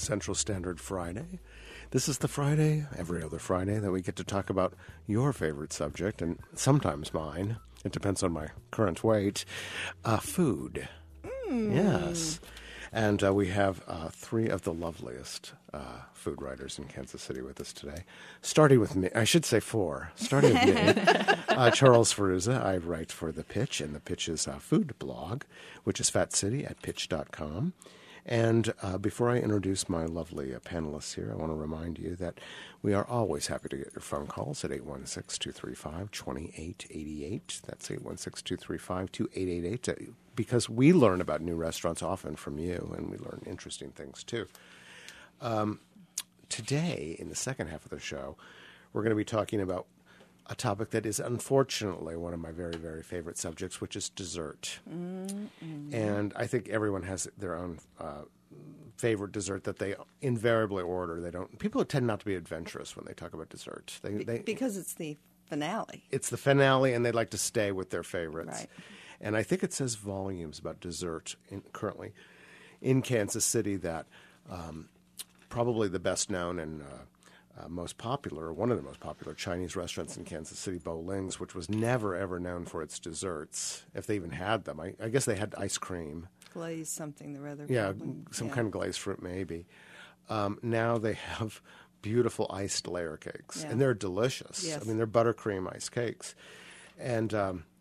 Central Standard Friday. This is the Friday, every other Friday, that we get to talk about your favorite subject, and sometimes mine. It depends on my current weight. Food. Yes. And we have three of the loveliest food writers in Kansas City with us today. Starting with me, I should say four. Starting with me, Charles Ferruzza. I write for The Pitch, and The Pitch's food blog, which is fatcity@pitch.com. And before I introduce my lovely panelists here, I want to remind you that we are always happy to get your phone calls at 816-235-2888. That's 816-235-2888, because we learn about new restaurants often from you, and we learn interesting things too. Today, in the second half of the show, we're going to be talking about a topic that is unfortunately one of my very, very favorite subjects, which is dessert. Mm-hmm. And I think everyone has their own favorite dessert that they invariably order. People tend not to be adventurous when they talk about dessert. Because it's the finale. It's the finale, and they like to stay with their favorites. Right. And I think it says volumes about dessert currently in Kansas City that probably the best known and most popular, one of the most popular Chinese restaurants in Kansas City, Bo Ling's, which was never, ever known for its desserts, if they even had them. I guess they had ice cream. Glazed something or other. Yeah, some kind of glazed fruit maybe. Now they have beautiful iced layer cakes, and they're delicious. Yes. I mean, they're buttercream iced cakes. And,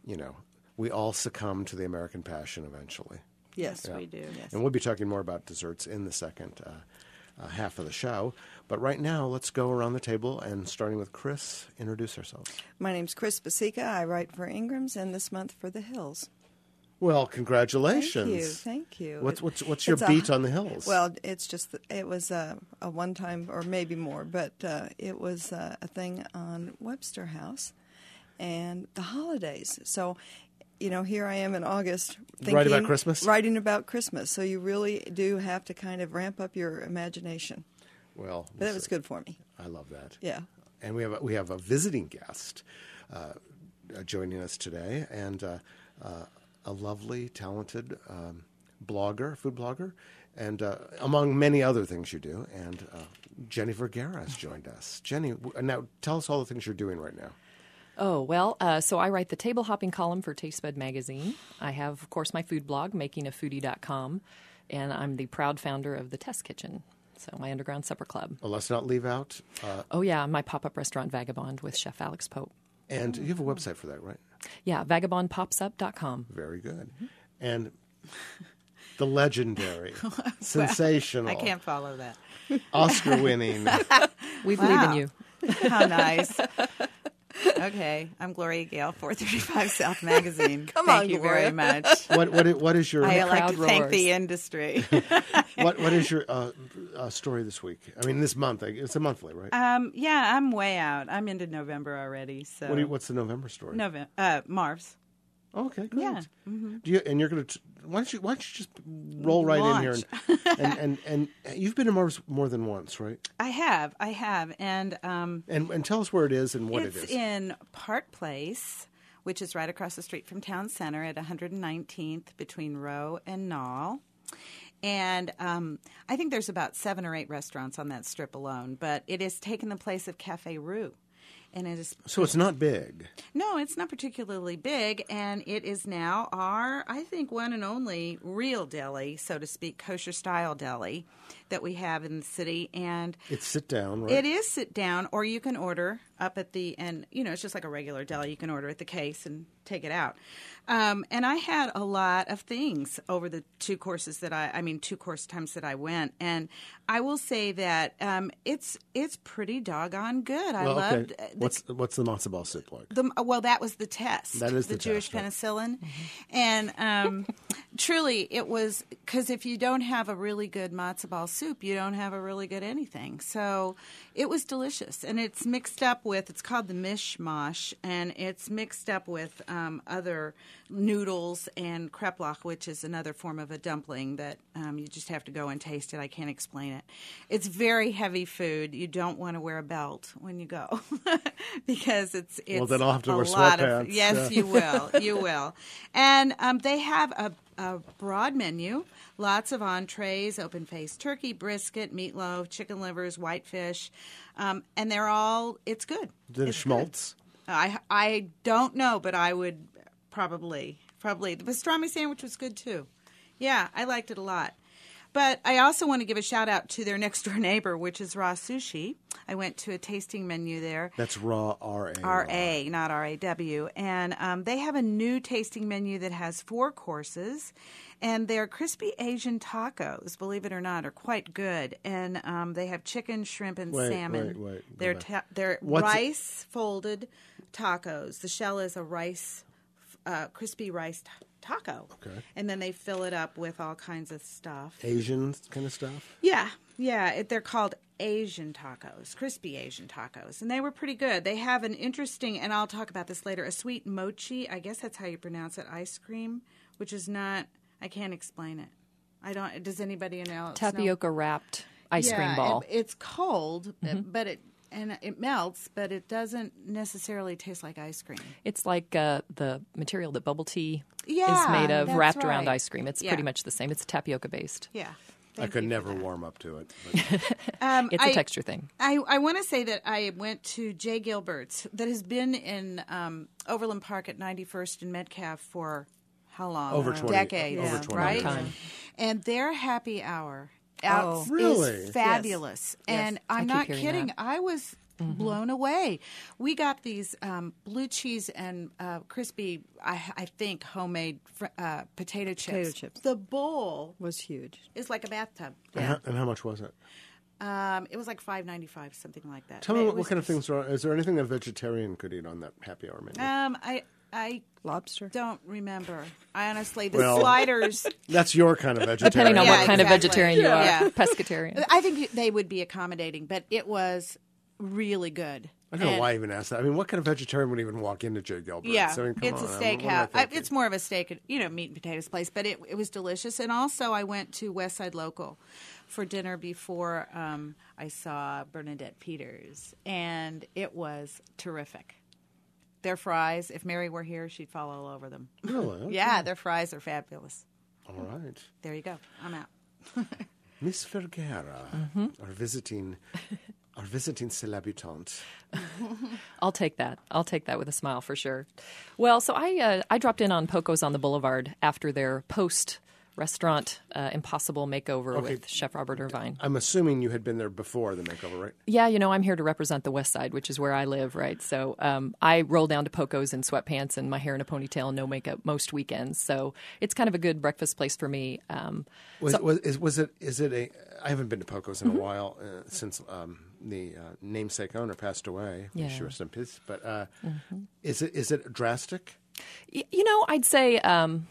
we all succumb to the American passion eventually. Yes, Yeah. we do. Yes. And we'll be talking more about desserts in the second half of the show. But right now, let's go around the table, and starting with Chris, introduce ourselves. My name's Chris Basica. I write for Ingram's, and this month for The Hills. Well, congratulations. Thank you. What's your beat on the Hills? Well, it's just, it was a one-time, or maybe more, but it was a thing on Webster House and the holidays. So, here I am in August writing about Christmas? Writing about Christmas. So you really do have to kind of ramp up your imagination. Well, but it was good for me. I love that. Yeah. And we have a visiting guest joining us today, and a lovely, talented blogger, food blogger, and among many other things you do. And Jenny Vergara has joined us. Jenny, now tell us all the things you're doing right now. Oh, well, so I write the table hopping column for Tastebud magazine. I have, of course, my food blog, makingafoodie.com, and I'm the proud founder of the Test Kitchen, so my underground supper club. Well, let's not leave out... my pop-up restaurant, Vagabond, with Chef Alex Pope. And you have a website for that, right? Yeah, vagabondpopsup.com. Very good. Mm-hmm. And the legendary, sensational... I can't follow that. Oscar-winning... We believe in you. How nice. Okay, I'm Gloria Gale, 435 South Magazine. Thank you Gloria. very much. What is your... I like to thank roars. the industry. What is your story this week? I mean, this month. It's a monthly, right? Yeah, I'm way out. I'm into November already. So What's the November story? Marv's. Oh, okay, great. Yeah. Mm-hmm. And you're going to... Why don't you just roll right in here? And you've been to Marv's more than once, right? I have. And tell us where it is and what it is. It's in Park Place, which is right across the street from Town Center at 119th between Rowe and Knoll. And I think there's about 7 or 8 restaurants on that strip alone, but it has taken the place of Cafe Rue. And it is so it's not big. No, it's not particularly big, and it is now our, I think, one and only real deli, so to speak, kosher-style deli that we have in the city. And it's sit down, right? It is sit down, or you can order up at the end. It's just like a regular deli. You can order at the case and take it out. And I had a lot of things over the 2 course times that I went, and I will say that it's pretty doggone good. I loved. What's the matzo ball soup like? That was the test. That is the Jewish test, penicillin, and truly it was, because if you don't have a really good matzo ball soup, you don't have a really good anything. So it was delicious, and it's mixed up with. It's called the mishmash, and it's mixed up with other noodles and kreplach, which is another form of a dumpling that you just have to go and taste it. I can't explain it. It's very heavy food. You don't want to wear a belt when you go because it's well, then I'll have to wear lot sweatpants. Yes, yeah. You will. And they have a broad menu, lots of entrees, open-faced turkey, brisket, meatloaf, chicken livers, whitefish, and it's good. Did it It's schmaltz? good. I don't know, but I would probably. The pastrami sandwich was good too. Yeah, I liked it a lot. But I also want to give a shout out to their next door neighbor, which is Raw Sushi. I went to a tasting menu there. That's Raw, R-A. R-A, not R-A-W. And they have a new tasting menu that has 4 courses. And their crispy Asian tacos, believe it or not, are quite good. And they have chicken, shrimp, and salmon. Wait. They're rice-folded tacos. The shell is a crispy rice taco. Okay. And then they fill it up with all kinds of stuff. Asian kind of stuff? Yeah. They're called Asian tacos, crispy Asian tacos. And they were pretty good. They have an interesting, and I'll talk about this later, a sweet mochi, I guess that's how you pronounce it, ice cream, which is not, I can't explain it. Does anybody else know? Tapioca wrapped ice cream ball. It's cold, but it melts, but it doesn't necessarily taste like ice cream. It's like the material that bubble tea is Yeah, made of, that's wrapped around right. ice cream. It's Yeah. pretty much the same. It's tapioca based. Yeah. I Thank could you for never that. warm up to it. It's a texture thing. I want to say that I went to Jay Gilbert's that has been in Overland Park at 91st and Metcalf for how long? Over 20 decades, over 20 right? years. And their happy hour Oh. Really? is fabulous. Yes. And Yes. I'm I keep not hearing kidding. that. I was blown away. We got these blue cheese and crispy, I think, homemade potato chips. Potato chips. The bowl Was huge. is like a bathtub. And how much was it? It was like $5.95, something like that. Tell me It what was kind of things are. Is there anything a vegetarian could eat on that happy hour menu? I Lobster. don't remember. I honestly, the Well- sliders. That's your kind of vegetarian. Depending on Yeah, what kind of exactly. vegetarian you are. Yeah. Pescatarian. I think they would be accommodating, but it was really good. I don't know And- why I even asked that. I mean, what kind of vegetarian would even walk into Jay Gilbert's? Yeah, I mean, come it's on. a What am I steakhouse. thinking? It's more of a steak, meat and potatoes place, but it was delicious. And also, I went to Westside Local for dinner before I saw Bernadette Peters, and it was terrific. Their fries, if Mary were here, she'd fall all over them. Really? Okay. Yeah, their fries are fabulous. All right. There you go. I'm out. Miss Vergara, our visiting celebutante. I'll take that. I'll take that with a smile for sure. Well, so I dropped in on Poco's on the Boulevard after their post-restaurant Impossible makeover with Chef Robert Irvine. I'm assuming you had been there before the makeover, right? Yeah, I'm here to represent the West Side, which is where I live, right? So I roll down to Poco's in sweatpants and my hair in a ponytail and no makeup most weekends. So it's kind of a good breakfast place for me. Is it a? I haven't been to Poco's in a while since the namesake owner passed away. May she rest in peace. But is it drastic? I'd say.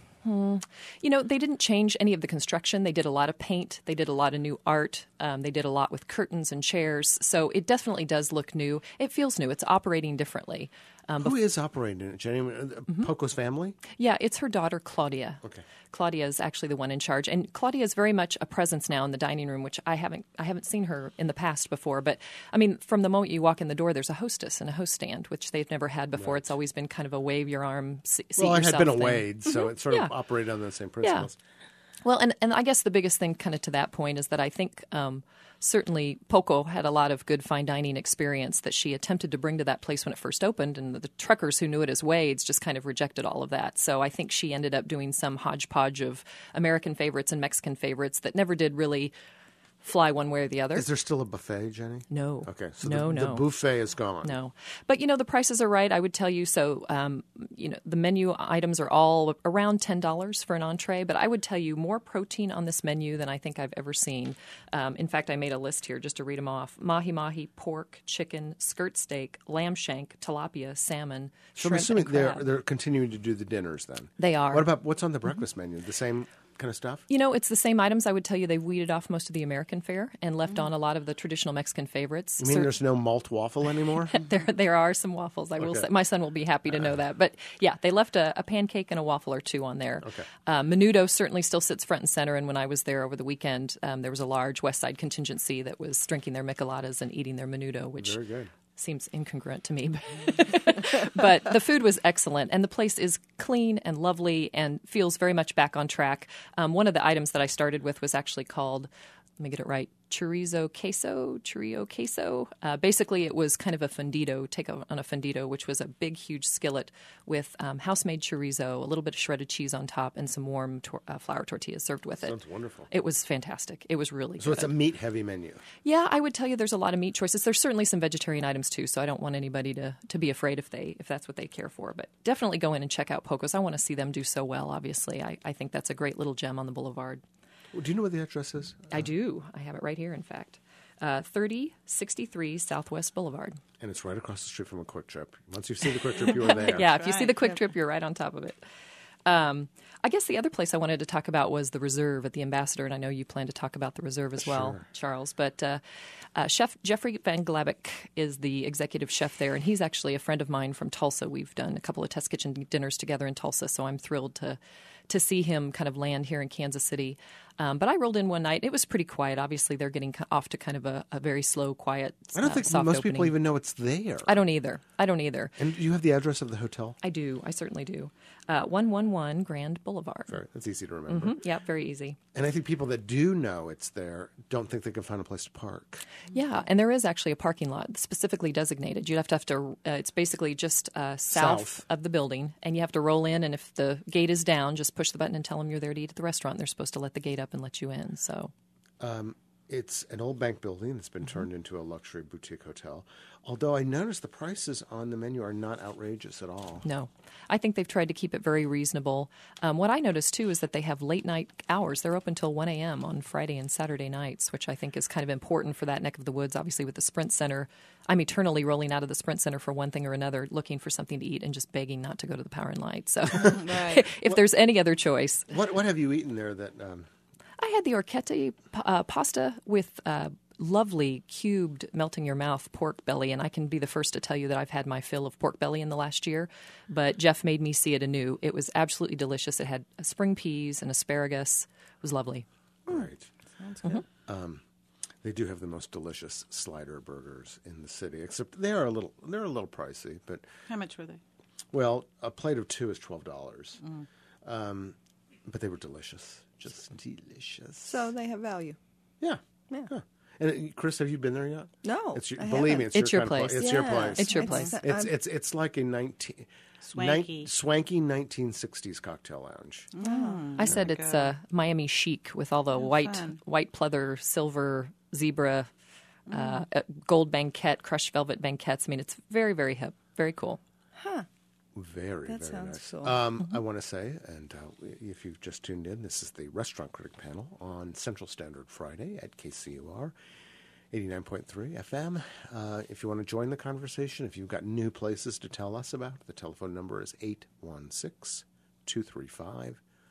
They didn't change any of the construction. They did a lot of paint. They did a lot of new art. They did a lot with curtains and chairs. So it definitely does look new. It feels new. It's operating differently. Who is operating it, Jenny? Poco's family? Yeah, it's her daughter, Claudia. Okay. Claudia is actually the one in charge. And Claudia is very much a presence now in the dining room, which I haven't seen her in the past before. But, I mean, from the moment you walk in the door, there's a hostess and a host stand, which they've never had before. Right. It's always been kind of a wave your arm, seat well, it yourself had been a thing. Wade, so it sort of operated on the same principles. Yeah. Well, and I guess the biggest thing kind of to that point is that I think certainly Poco had a lot of good fine dining experience that she attempted to bring to that place when it first opened, and the truckers who knew it as Wade's just kind of rejected all of that. So I think she ended up doing some hodgepodge of American favorites and Mexican favorites that never did really fly one way or the other. Is there still a buffet, Jenny? No. Okay, so No. the buffet is gone. No. But, the prices are right, I would tell you. So, the menu items are all around $10 for an entree, but I would tell you more protein on this menu than I think I've ever seen. In fact, I made a list here just to read them off. Mahi-mahi, pork, chicken, skirt steak, lamb shank, tilapia, salmon, So I'm shrimp, assuming and crab. they're continuing to do the dinners then. They are. What's on the breakfast menu? The same kind of stuff? It's the same items. I would tell you they weeded off most of the American fare and left on a lot of the traditional Mexican favorites. You mean there's no malt waffle anymore? There are some waffles. I will say. My son will be happy to know that. But yeah, they left a pancake and a waffle or two on there. Okay. Menudo certainly still sits front and center. And when I was there over the weekend, there was a large West Side contingency that was drinking their micheladas and eating their menudo, which Very good. seems incongruent to me. But the food was excellent, and the place is clean and lovely and feels very much back on track. One of the items that I started with was actually called, let me get it right, chorizo queso. Basically, it was kind of a fundido, take on a fundido, which was a big, huge skillet with house-made chorizo, a little bit of shredded cheese on top, and some warm flour tortillas served with it. Sounds wonderful. It was fantastic. It was really good. So it's a meat-heavy menu. Yeah, I would tell you there's a lot of meat choices. There's certainly some vegetarian items, too, so I don't want anybody to be afraid if that's what they care for. But definitely go in and check out Poco's. I want to see them do so well, obviously. I think that's a great little gem on the boulevard. Do you know what the address is? I do. I have it right here, in fact. 3063 Southwest Boulevard. And it's right across the street from a Quick Trip. Once you see the Quick Trip, you are there. Yeah, if you see the Quick Yep. Trip, you're right on top of it. I guess the other place I wanted to talk about was the Reserve at the Ambassador, and I know you plan to talk about the Reserve as well, Sure. Charles. But Chef Jeffrey Van Glabeck is the executive chef there, and he's actually a friend of mine from Tulsa. We've done a couple of test kitchen dinners together in Tulsa, so I'm thrilled to see him kind of land here in Kansas City. But I rolled in one night. It was pretty quiet. Obviously, they're getting off to kind of a very slow, quiet, I don't think soft most opening. people even know it's there. I don't either. And do you have the address of the hotel? I do. I certainly do. 111 Grand Boulevard. Sorry, that's easy to remember. Yeah, very easy. And I think people that do know it's there don't think they can find a place to park. Yeah, and there is actually a parking lot specifically designated. You'd have to it's basically just south of the building, and you have to roll in, and if the gate is down, just push the button and tell them you're there to eat at the restaurant. They're supposed to let the gate up and let you in. So It's an old bank building that's been turned into a luxury boutique hotel. Although I noticed the prices on the menu are not outrageous at all. no, I think they've tried to keep it very reasonable. What I noticed, too, is that they have late night hours. They're open till 1 a.m. on Friday and Saturday nights, which I think is kind of important for that neck of the woods. Obviously, with the Sprint Center, I'm eternally rolling out of the Sprint Center for one thing or another, looking for something to eat and just begging not to go to the Power and Light. So Right. if there's any other choice. What have you eaten there that... I had the orchette pasta with lovely cubed, melt-in-your-mouth pork belly, and I can be the first to tell you that I've had my fill of pork belly in the last year, but Jeff made me see it anew. It was absolutely delicious. It had spring peas and asparagus. It was lovely. Right. Sounds good. They do have the most delicious slider burgers in the city, except they're a little pricey. But How much were they? well, a plate of two is $12. But they were delicious, just delicious. So they have value. yeah. Yeah. Huh. And Chris, have you been there yet? No, It's your, I believe me, haven't. it's Your kind of place. It's your Yeah. place. It's your place. It's like a Swanky. swanky 1960s cocktail lounge. I said it's Miami chic with all the fun. white pleather, silver, zebra, gold banquette, crushed velvet banquettes. I mean, it's very, very hip, very cool. Very, That very sounds nice. cool. I want to say, and if you've just tuned in, this is the Restaurant Critic Panel on Central Standard Friday at KCUR 89.3 FM. If you want to join the conversation, if you've got new places to tell us about, the telephone number is 816-235-2888,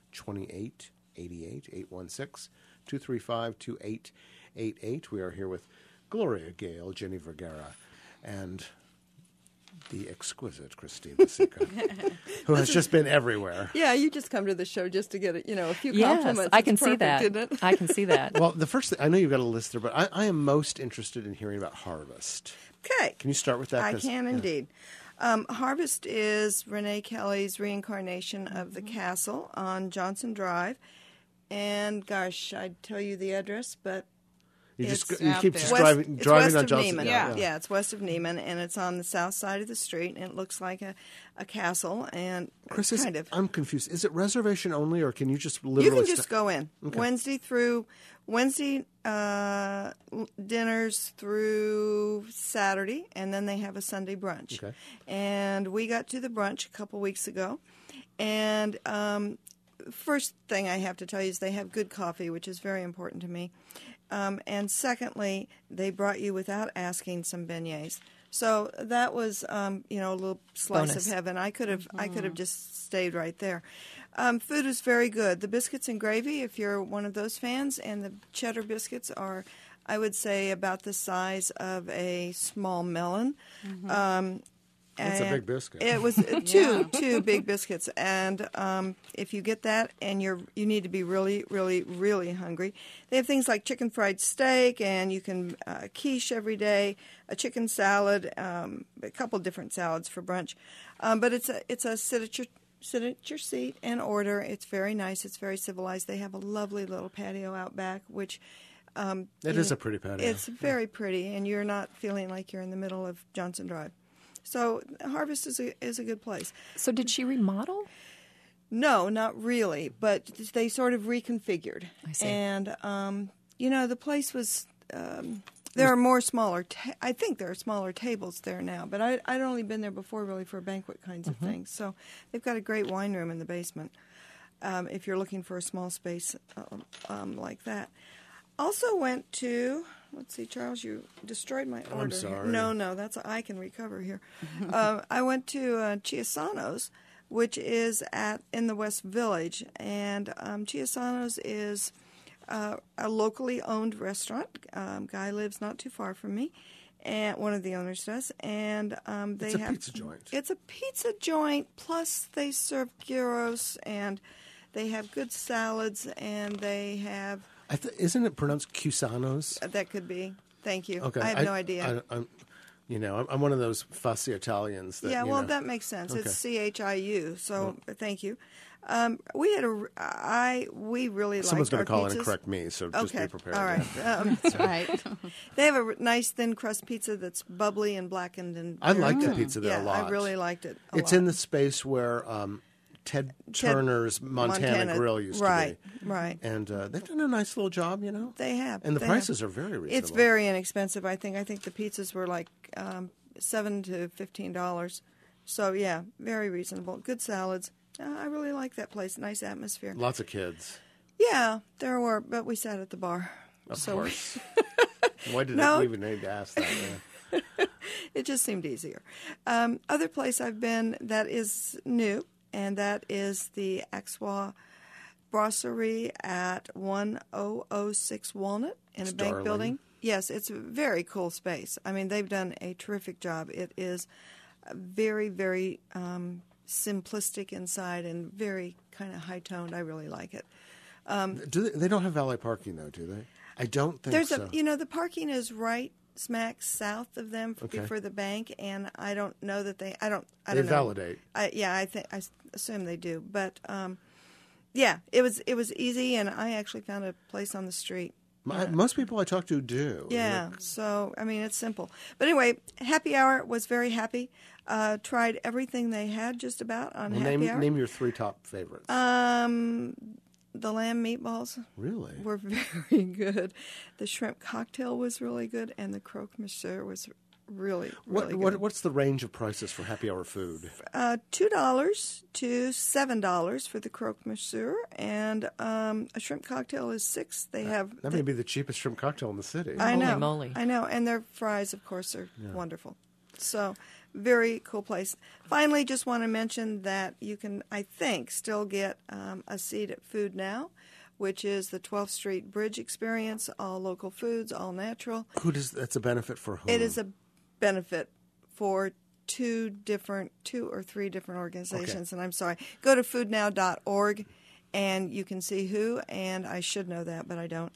816-235-2888. We are here with Gloria Gale, Jenny Vergara, and the exquisite Christine Basica, who has just been everywhere. Yeah, you just come to the show just to get a few Yes, compliments. I It's can see perfect, that. isn't it? I can see that. Well, the first thing, I know you've got a list there, but I am most interested in hearing about Harvest. Okay. Can you start with that? I 'Cause- can yeah. indeed. Harvest is Renee Kelly's reincarnation of the castle on Johnson Drive. And gosh, I'd tell you the address, but You It's just you out keep there. just west, driving it's driving west on of Johnson. Neiman. Yeah. It's west of Neiman, and it's on the south side of the street, and it looks like a castle. And Chris, kind of. I'm confused. Is it reservation only, or can you just You literally? can just go in Wednesday dinners through Saturday, and then they have a Sunday brunch. Okay. And we got to the brunch a couple weeks ago, and first thing I have to tell you is they have good coffee, which is very important to me. And secondly, they brought you without asking some beignets. So that was, a little slice Bonus. of heaven. I could have just stayed right there. Food is very good. The biscuits and gravy, if you're one of those fans, and the cheddar biscuits are, I would say, about the size of a small melon. That's a big biscuit. It was two big biscuits, and if you get that, and you need to be really, really, really hungry. They have things like chicken fried steak, and you can quiche every day, a chicken salad, a couple different salads for brunch. But it's a sit at your seat and order. It's very nice. It's very civilized. They have a lovely little patio out back, which. It is a pretty patio. It's very pretty, and you're not feeling like you're in the middle of Johnson Drive. So Harvest is a good place. So did she remodel? No, not really, but they sort of reconfigured. I see. And, the place was, there are more smaller, I think there are smaller tables there now, but I'd only been there before really for banquet kinds of things. So they've got a great wine room in the basement if you're looking for a small space like that. Also went to, let's see, Charles, you destroyed my order. I'm sorry. No, I can recover here. I went to Chiasano's, which is in the West Village, and Chiasano's is a locally owned restaurant. Guy lives not too far from me, and one of the owners does, and they It's a have pizza joint. It's a pizza joint. Plus, they serve gyros, and they have good salads, and they have. Isn't it pronounced Cusanos? That could be. Thank you. Okay. I have no idea. I'm one of those fussy Italians. That makes sense. Okay. It's CHIU. So thank you. We really liked Someone's our going to call pizzas. in and correct me, so just Okay. be prepared. All right. That's right. They have a nice thin crust pizza that's bubbly and blackened and. I liked the pizza there yeah, a lot. I really liked it. It's in the space where Ted Turner's Montana Grill used to be. be. Right. And they've done a nice little job, They have. And the They prices have. are very reasonable. It's very inexpensive. I think the pizzas were like $7 to $15. So yeah, very reasonable. Good salads. I really like that place. Nice atmosphere. Lots of kids. Yeah, there were, but we sat at the bar. Of course. Why did No. we even need to ask that? Yeah. It just seemed easier. Other place I've been that is new, and that is the Axwa Brasserie at 1006 Walnut in It's a bank darling. building. Yes, it's a very cool space. I mean, they've done a terrific job. It is very, very simplistic inside and very kind of high-toned. I really like it. They don't have valet parking, though, do they? I don't think There's so. the parking is right smack south of them Okay. for the bank, and I don't know that they. I don't They know. validate. I assume they do, but it was easy, and I actually found a place on the street. Most people I talk to do. Yeah, so I mean it's simple. But anyway, happy hour was very happy. Tried everything they had just about on Well, happy hour. name your three top favorites. The lamb meatballs Really? were very good. The shrimp cocktail was really good, and the croque monsieur was really good. What's the range of prices for happy hour food? $2 to $7 for the croque monsieur, and a shrimp cocktail is $6. They have That may be the cheapest shrimp cocktail in the city. I Holy know, moly. I know, and their fries, of course, are wonderful. So, very cool place. Finally, just want to mention that you can, I think, still get a seat at Food Now, which is the 12th Street Bridge experience, all local foods, all natural. That's a benefit for whom? It is a benefit for two or three different organizations, and I'm sorry. Go to foodnow.org, and you can see who, and I should know that, but I don't,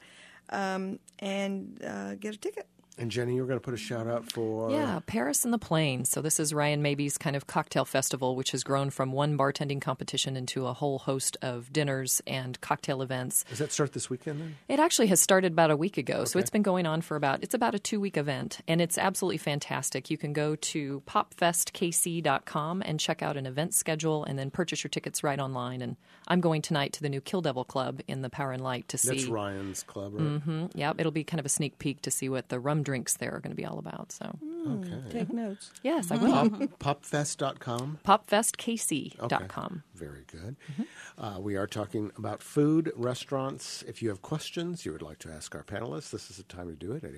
and get a ticket. And Jenny, you were going to put a shout out for... Yeah, Paris and the Plains. So this is Ryan Mabey's kind of cocktail festival, which has grown from one bartending competition into a whole host of dinners and cocktail events. Does that start this weekend then? It actually has started about a week ago, so Okay. it's been going on for about a 2-week event, and it's absolutely fantastic. You can go to popfestkc.com and check out an event schedule and then purchase your tickets right online. And I'm going tonight to the new Kill Devil Club in the Power and Light to see. That's Ryan's club, right? Yeah, it'll be kind of a sneak peek to see what the rum drinks there are going to be all about. So, Okay. Take notes. yes, I will. Popfest.com? popfestkc.com. Very good. We are talking about food, restaurants. If you have questions you would like to ask our panelists, this is the time to do it at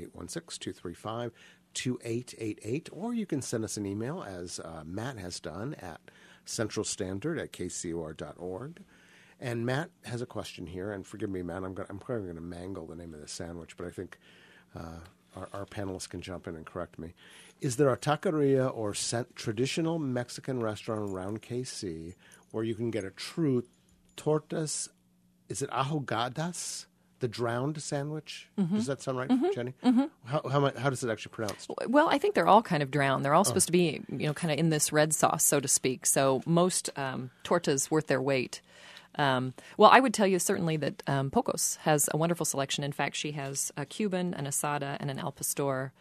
816-235-2888. Or you can send us an email, as Matt has done, at centralstandard@kcor.org. And Matt has a question here, and forgive me, Matt, I'm probably going to mangle the name of the sandwich, but I think our panelists can jump in and correct me. Is there a taqueria or traditional Mexican restaurant around KC where you can get a true tortas? Is it ahogadas? The drowned sandwich? Mm-hmm. Does that sound right, Jenny? Mm-hmm. How does it actually pronounce? Well, I think they're all kind of drowned. They're all supposed to be, kind of in this red sauce, so to speak. So most tortas worth their weight. Well, I would tell you certainly that Pocos has a wonderful selection. In fact, she has a Cuban, an asada, and an al pastor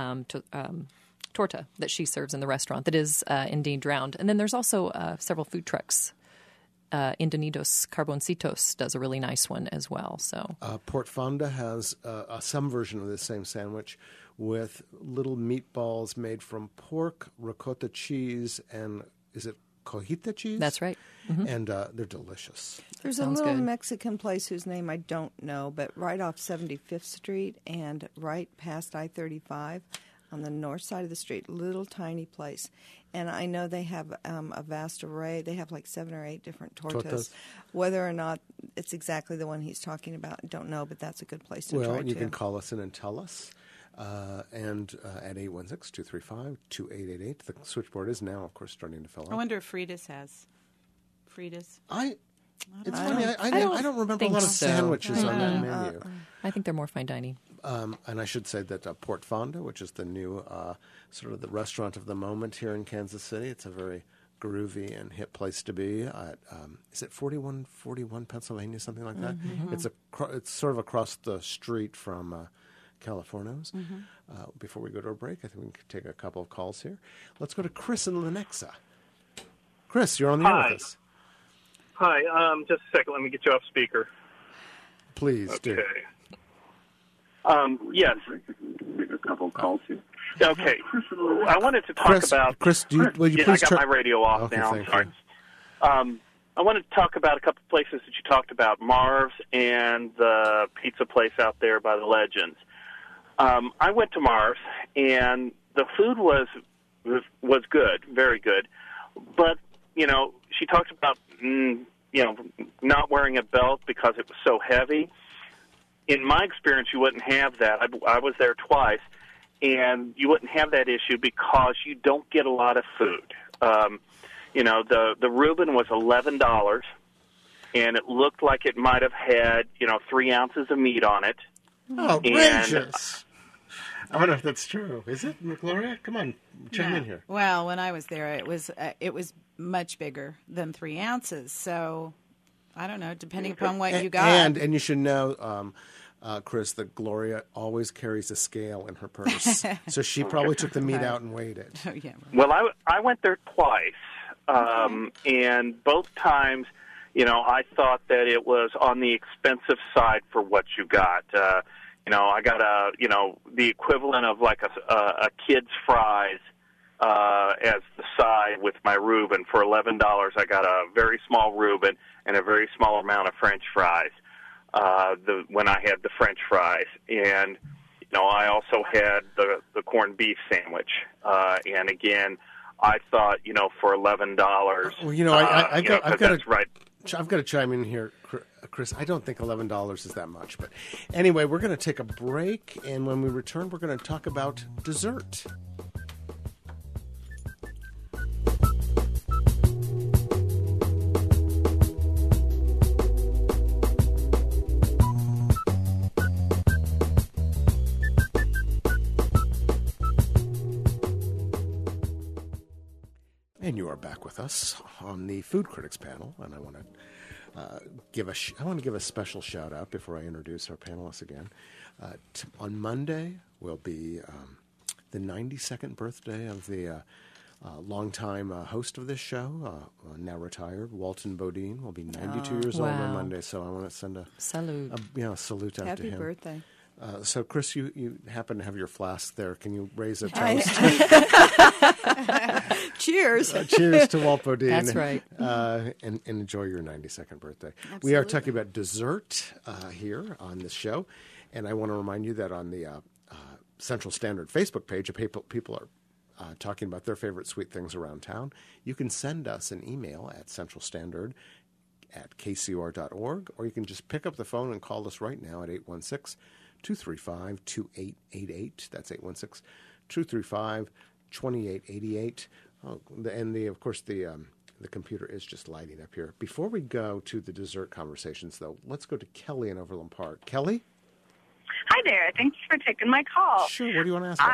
torta that she serves in the restaurant that is indeed drowned. And then there's also several food trucks. Indonidos Carboncitos does a really nice one as well. So Port Fonda has some version of this same sandwich with little meatballs made from pork, ricotta cheese, and is it cojita cheese? That's right. Mm-hmm. And they're delicious. There's a little Mexican place whose name I don't know, but right off 75th Street and right past I-35 on the north side of the street, little tiny place. And I know they have a vast array. They have like 7 or 8 different tortas. Whether or not it's exactly the one he's talking about, I don't know, but that's a good place to try, Well, you too. can call us in and tell us. And at 816-235-2888. The switchboard is now, of course, starting to fill up. I wonder if Frida's has. Frida's. It's funny. I don't remember a lot of sandwiches on that menu. I think they're more fine dining. And I should say that Port Fonda, which is the new sort of the restaurant of the moment here in Kansas City, it's a very groovy and hip place to be. Is it 4141 Pennsylvania, something like that? Mm-hmm. It's sort of across the street from Californo's. Mm-hmm. Before we go to a break, I think we can take a couple of calls here. Let's go to Chris in Lenexa. Chris, you're on the air with us. Hi, just a second. Let me get you off speaker. Please do. Yes. Make a couple calls here. Okay. I wanted to talk about... Chris, will you please... I got my radio off now. I'm sorry. I wanted to talk about a couple of places that you talked about, Marv's and the pizza place out there by the Legends. I went to Marv's, and the food was good, very good. But, she talked about, not wearing a belt because it was so heavy. In my experience, you wouldn't have that. I was there twice, and you wouldn't have that issue because you don't get a lot of food. The Reuben was $11, and it looked like it might have had, 3 ounces of meat on it. Outrageous! I wonder if that's true. Is it, Gloria? Come on, chime in here. Well, when I was there, it was much bigger than 3 ounces. So, I don't know, depending upon what you got. And you should know, Chris, that Gloria always carries a scale in her purse. So she probably took the meat out and weighed it. Oh, yeah, right. Well, I went there twice, and both times, I thought that it was on the expensive side for what you got. I got the equivalent of like a kid's fries as the side with my Reuben. For $11, I got a very small Reuben and a very small amount of French fries when I had the French fries. And, I also had the corned beef sandwich. And again, I thought, for $11. Well, I've got that's right. I've got to chime in here, Chris. I don't think $11 is that much. But anyway, we're going to take a break, and when we return, we're going to talk about dessert. And you are back with us on the Food Critics panel, and I want to give a special shout out before I introduce our panelists again. On Monday will be the 92nd birthday of the longtime host of this show, now retired, Walton Bodine. Will be 92 years old on Monday, so I want to send a salute out Happy to him. Happy birthday. So, Chris, you happen to have your flask there. Can you raise a toast? Cheers. Cheers to Walt Bodine. That's right. And enjoy your 92nd birthday. Absolutely. We are talking about dessert here on this show. And I want to remind you that on the Central Standard Facebook page, people are talking about their favorite sweet things around town. You can send us an email at centralstandard@kcor.org, or you can just pick up the phone and call us right now at 816 816-235-2888. That's 816-235-2888. Oh, and of course, the computer is just lighting up here. Before we go to the dessert conversations, though, let's go to Kelly in Overland Park. Kelly? Hi there. Thanks for taking my call. Sure. What do you want to ask us?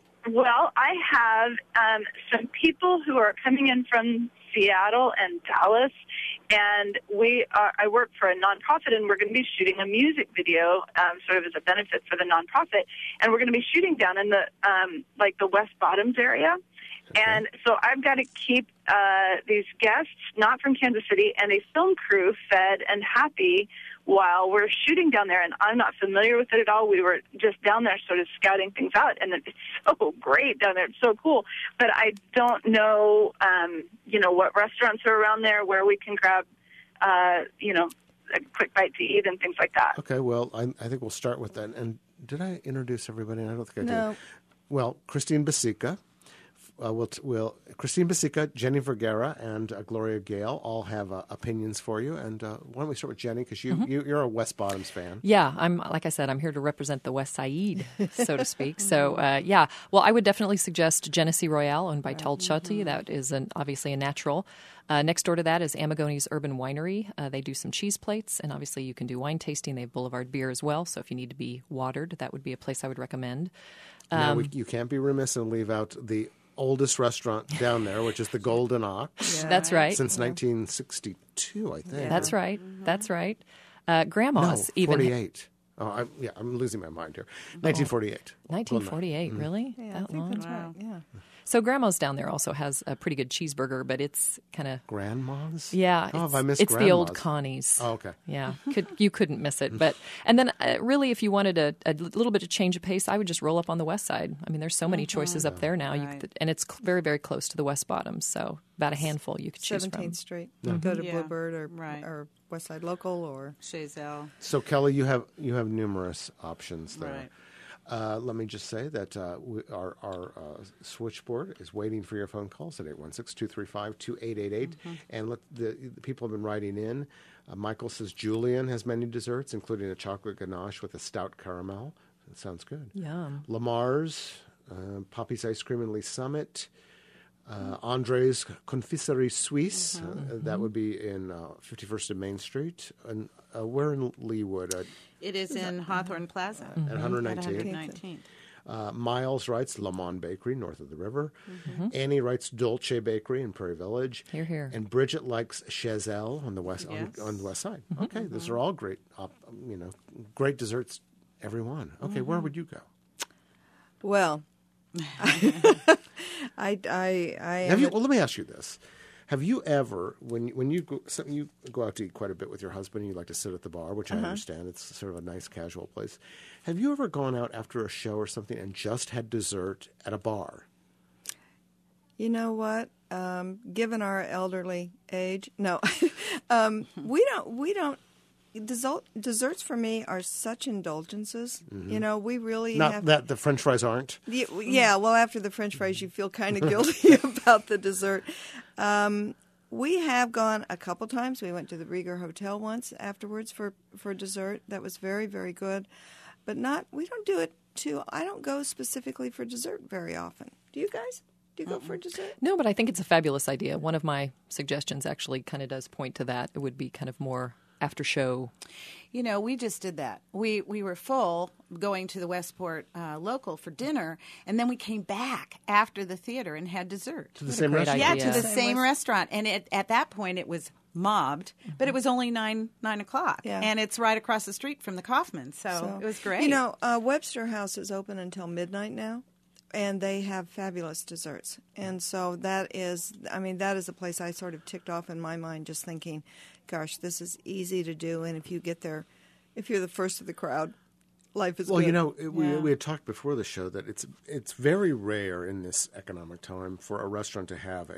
I have some people who are coming in from Seattle and Dallas, and I work for a nonprofit, and we're going to be shooting a music video, sort of as a benefit for the nonprofit, and we're going to be shooting down in the the West Bottoms area. Okay. And so I've got to keep these guests, not from Kansas City, and a film crew fed and happy while we're shooting down there. And I'm not familiar with it at all. We were just down there sort of scouting things out, and it's so great down there. It's so cool. But I don't know, what restaurants are around there where we can grab, a quick bite to eat and things like that. Okay, well, I think we'll start with that. And did I introduce everybody? I don't think I did. No. Well, Christine Basica. Christine Basica, Jenny Vergara, and Gloria Gale all have opinions for you. And why don't we start with Jenny, because you're a West Bottoms fan. Yeah, like I said, I'm here to represent the West Side, so to speak. So, well, I would definitely suggest Genesee Royale, owned by Tal Chutty. That is obviously a natural. Next door to that is Amagoni's Urban Winery. They do some cheese plates, and obviously you can do wine tasting. They have Boulevard Beer as well, so if you need to be watered, that would be a place I would recommend. Now, you can't be remiss and leave out the oldest restaurant down there, which is the Golden Ox. Yeah. That's right. Since 1962, I think. That's right. That's right. Grandma's no, even 48. I'm losing my mind here. 1948. 1948, really? Yeah, that I think long? that's right. Yeah. So Grandma's down there also has a pretty good cheeseburger, but it's kind of Grandma's. Yeah, have I missed it's Grandma's? the old Connie's. Oh, okay. Yeah, you couldn't miss it. But and then really, if you wanted a little bit of change of pace, I would just roll up on the West Side. I mean, there's so many choices up there now, and it's very, very close to the West Bottoms. So about a handful you could choose from. 17th Street. Go to Bluebird or West Side Local or Chazelle. So Kelly, you have numerous options there. Right. Let me just say that our switchboard is waiting for your phone calls at 816-235-2888. And the people have been writing in. Michael says Julian has many desserts, including a chocolate ganache with a stout caramel. That sounds good. Yum. Lamar's, Poppy's Ice Cream in Lee Summit. Andre's Confiserie Suisse. That would be in 51st and Main Street. And where in Leawood? It is in Hawthorne Plaza. At 119th. At 119th. Miles writes Le Monde Bakery, north of the river. Annie writes Dolce Bakery in Prairie Village. Here, here. And Bridget likes Chazelle on the west on the west side. Okay, those are all great, great desserts, every one. Okay, where would you go? well. I Have you? Well, let me ask you this: have you ever, when you go out to eat quite a bit with your husband, and you like to sit at the bar, which I understand, it's sort of a nice casual place. Have you ever gone out after a show or something and just had dessert at a bar? You know what? Given our elderly age, no, we don't. Desserts for me are such indulgences. You know, we really Not that the French fries aren't. Yeah, well, after the French fries, you feel kind of guilty about the dessert. We have gone a couple times. We went to the Rieger Hotel once afterwards for dessert. That was very, very good. But we don't do it I don't go specifically for dessert very often. Do you guys? Do you go for dessert? No, but I think it's a fabulous idea. One of my suggestions actually kind of does point to that. It would be kind of more after show. You know, we just did that. We were full going to the Westport local for dinner, and then we came back after the theater and had dessert. To the same restaurant? Yeah, to the same restaurant. And at that point, it was mobbed, but it was only 9 o'clock. Yeah. And it's right across the street from the Kaufman, so it was great. You know, Webster House is open until midnight now, and they have fabulous desserts. And so that is a place I sort of ticked off in my mind just thinking, gosh, this is easy to do, and if you get there, if you're the first of the crowd, life is good. Well, you know, we had talked before the show that it's very rare in this economic time for a restaurant to have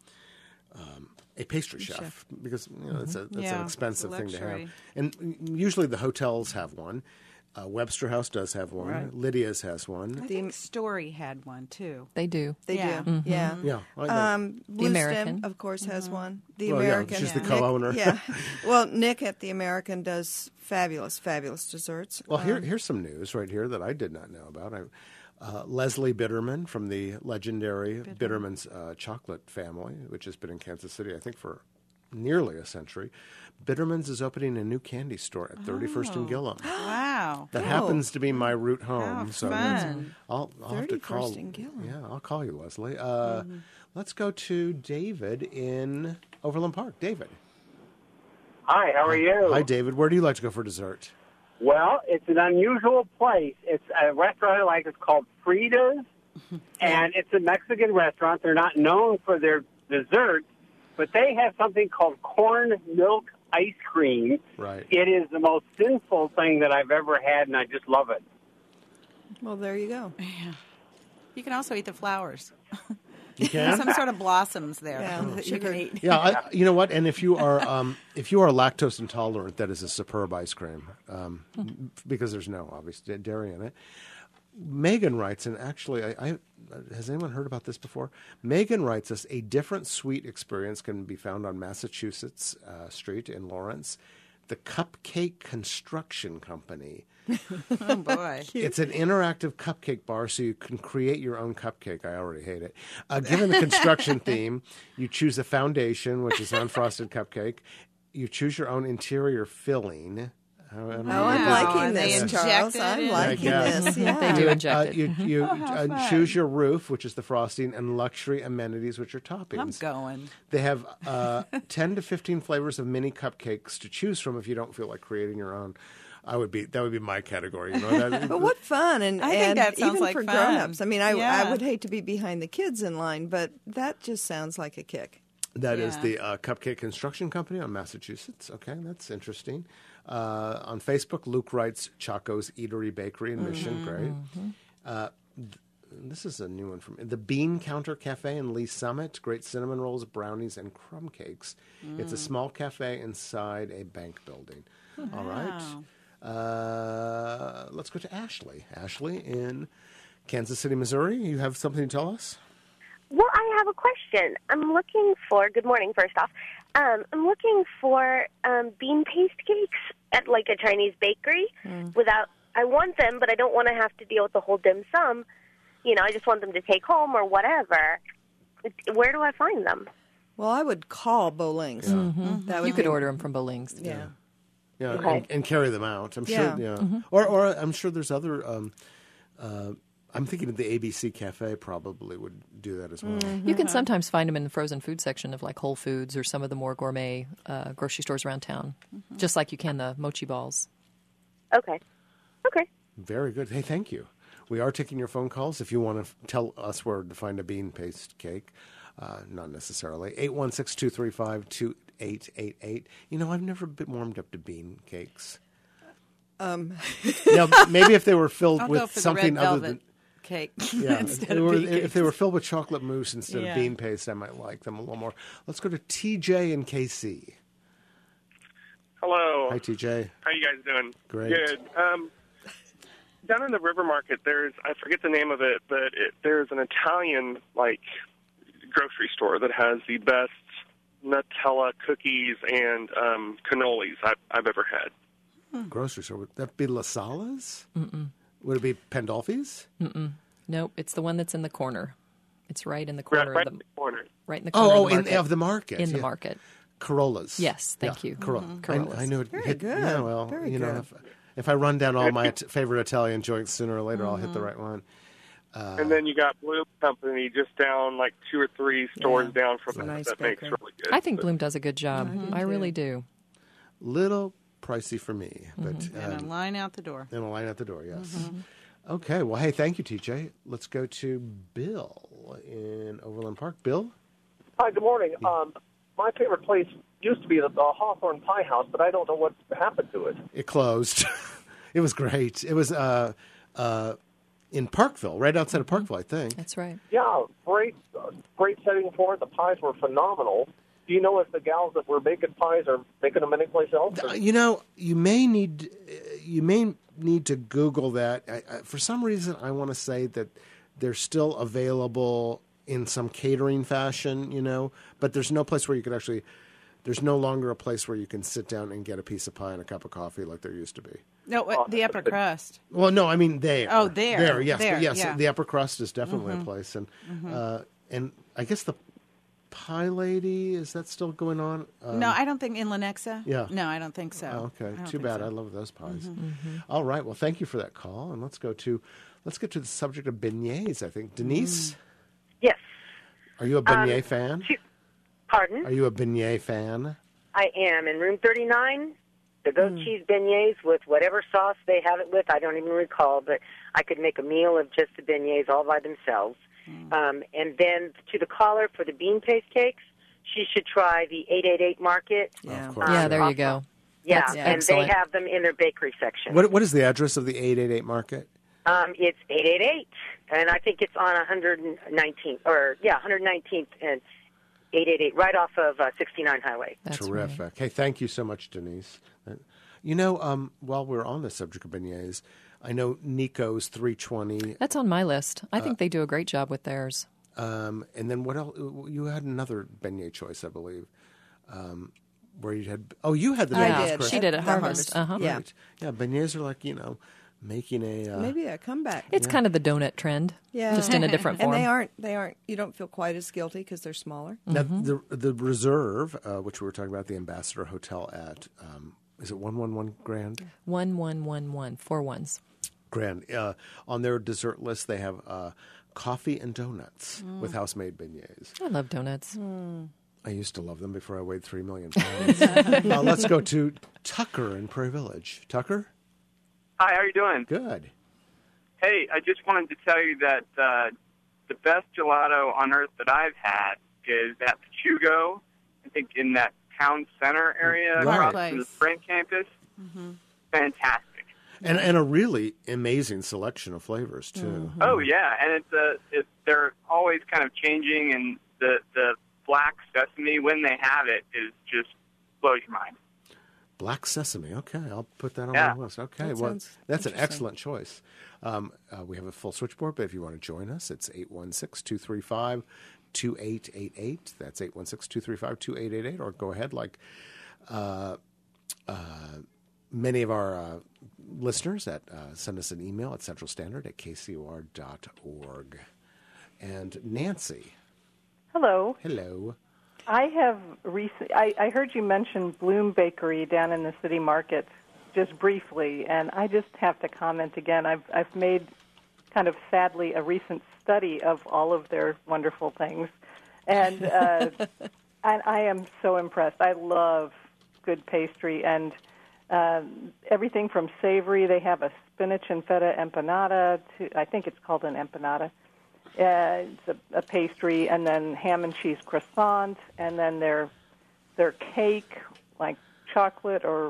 a pastry chef because that's an expensive thing to have, and usually the hotels have one. Webster House does have one. Right. Lydia's has one. I think Story had one, too. They do. They Yeah. do. Yeah. Yeah. I know. Blue American. Stem, of course, has one. The Well, yeah, American. she's the Nick- co-owner. Yeah. Well, Nick at the American does fabulous desserts. Well, here's some news right here that I did not know about. Leslie Bitterman from the legendary Bitterman's chocolate family, which has been in Kansas City, I think, for nearly a century. Bitterman's is opening a new candy store at 31st and Gillum. Wow. That happens to be my route home. How so fun. I'll have to 31st call. and Gillum. Yeah, I'll call you, Leslie. Let's go to David in Overland Park. David. Hi, how are you? Hi, David. Where do you like to go for dessert? Well, it's an unusual place. It's a restaurant I like. It's called Frida's, and it's a Mexican restaurant. They're not known for their desserts, but they have something called corn milk ice cream. Right. It is the most sinful thing that I've ever had, and I just love it. Well, there you go. You can also eat the flowers. You can? Some sort of blossoms there Yeah. that you can eat. Yeah, you know what? And if you are lactose intolerant, that is a superb ice cream because there's no obvious dairy in it. Megan writes, and actually, has anyone heard about this before? Megan writes us, a different sweet experience can be found on Massachusetts Street in Lawrence. The Cupcake Construction Company. Oh, boy. It's an interactive cupcake bar, so you can create your own cupcake. I already hate it. Given the construction theme, you choose a foundation, which is an unfrosted cupcake. You choose your own interior filling. Oh, I'm Wow. liking They this, inject Charles. it I'm in. liking I guess. this. Yeah. They do inject it. You choose your roof, which is the frosting, and luxury amenities, which are toppings. I'm going. They have 10 to 15 flavors of mini cupcakes to choose from if you don't feel like creating your own. That would be my category. You know, But what fun! And I think and that sounds even like for fun. grown-ups. I mean, I Yeah. would hate to be behind the kids in line, but that just sounds like a kick. That is Yeah. the Cupcake Construction Company on Massachusetts. Okay, that's interesting. On Facebook, Luke writes Chaco's Eatery Bakery in Mission. Great. This is a new one from the Bean Counter Cafe in Lee Summit. Great cinnamon rolls, brownies, and crumb cakes. It's a small cafe inside a bank building. All right. Let's go to Ashley. Ashley in Kansas City, Missouri. You have something to tell us? Well, I have a question. I'm looking for, good morning, first off. I'm looking for bean paste cakes at like a Chinese bakery I want them, but I don't want to have to deal with the whole dim sum. You know, I just want them to take home or whatever. Where do I find them? Well, I would call Boling's. That would You could be- order them from Boling's. Yeah. Yeah, Okay. and carry them out. I'm Yeah. sure. Yeah, or I'm sure there's other. I'm thinking the ABC Cafe probably would do that as well. You can sometimes find them in the frozen food section of like Whole Foods or some of the more gourmet grocery stores around town, just like you can the mochi balls. Okay. Okay. Very good. Hey, thank you. We are taking your phone calls if you want to tell us where to find a bean paste cake. Not necessarily. 816-235-2888. You know, I've never been warmed up to bean cakes. Now, maybe if they were filled I'll with go for something the red other velvet than cake yeah, instead of bean if they were filled with chocolate mousse instead Yeah. of bean paste, I might like them a little more. Let's go to TJ and KC. Hello. Hi, TJ. How you guys doing? Great. Good. Down in the River Market, I forget the name of it, but there's an Italian grocery store that has the best Nutella cookies and cannolis I've ever had. Grocery store. Would that be La Sala's? Mm-mm. Would it be Pandolfi's? Mm-mm. Nope, it's the one that's in the corner. It's right in the corner Right of in the corner. right in the corner Oh, of the market. of the market. In the yeah. market. Corolla's. Yes, thank you. Corolla. Corolla's. I knew it. Very good. Yeah, well, Very you know, good. if I run down all my favorite Italian joints sooner or later, I'll hit the right one. And then you got Bloom Company just down 2 or 3 stores down from It's a it nice that makes bakery. really good. I think Bloom does a good job. I really do. Little pricey for me, but and a line out the door. in a line at the door, yes. Okay, well, hey, thank you, TJ. Let's go to Bill in Overland Park. Bill? Hi, good morning. My favorite place used to be the Hawthorne Pie House, but I don't know what happened to it. It closed. It was great. It was in Parkville, right outside of Parkville, I think. That's right. Yeah, great setting for it. The pies were phenomenal, do you know if the gals that were baking pies are making them anyplace else? You know, you may need to Google that. For some reason, I want to say that they're still available in some catering fashion, you know, but there's no place where you could actually. There's no longer a place where you can sit down and get a piece of pie and a cup of coffee like there used to be. No, the upper crust. Well, no, I mean there. Oh, there. Yes, there, yes. yeah. The upper crust is definitely a place, and I guess the Pie Lady, is that still going on? No, I don't think in Lenexa. Yeah. No, I don't think so. Oh, okay, too bad. I love those pies. All right, well, thank you for that call, and let's get to the subject of beignets. I think Denise. Yes. Are you a beignet fan? Pardon? Are you a beignet fan? I am. In room 39, the goat cheese beignets with whatever sauce they have it with, I don't even recall, but I could make a meal of just the beignets all by themselves. And then to the caller for the bean paste cakes, she should try the 888 Market. Yeah, of course. yeah, there you go. Yeah, That's and excellent. they have them in their bakery section. What is the address of the 888 Market? It's 888, and I think it's on 119th, 119th and 888, right off of 69 Highway. That's Terrific. right. Hey, thank you so much, Denise. You know, while we're on the subject of beignets, I know Nico's 320. That's on my list. I think they do a great job with theirs. And then what else? You had another beignet choice, I believe, where you had. Oh, you had the I beignets. did. correct? She did at The Harvest. Harvest. Yeah. Right. Yeah, beignets are like, making a... Maybe a comeback. It's kind of the donut trend, just in a different form. And they aren't. You don't feel quite as guilty because they're smaller. Now, the Reserve, which we were talking about, the Ambassador Hotel at, is it 111 Grand? 1111, 4 ones. Grand. On their dessert list, they have coffee and donuts with house-made beignets. I love donuts. I used to love them before I weighed 3 million pounds. Let's go to Tucker in Prairie Village. Tucker? Hi, how are you doing? Good. Hey, I just wanted to tell you that the best gelato on earth that I've had is at Pachugo, I think in that town center area across from the Sprint campus. Fantastic. And a really amazing selection of flavors, too. Oh, yeah, and they're always kind of changing, and the black sesame, when they have it, is just blows your mind. Black sesame. Okay, I'll put that on my list. Okay, That that's an excellent choice. We have a full switchboard, but if you want to join us, it's 816-235-2888. That's 816-235-2888, or go ahead like many of our listeners send us an email at centralstandard@kcor.org. And Nancy. Hello. Hello. I have I heard you mention Bloom Bakery down in the city market just briefly, and I just have to comment again. I've made kind of sadly a recent study of all of their wonderful things, and I am so impressed. I love good pastry and everything from savory. They have a spinach and feta empanada. I think it's called an empanada. It's a pastry, and then ham and cheese croissant, and then their cake, like chocolate or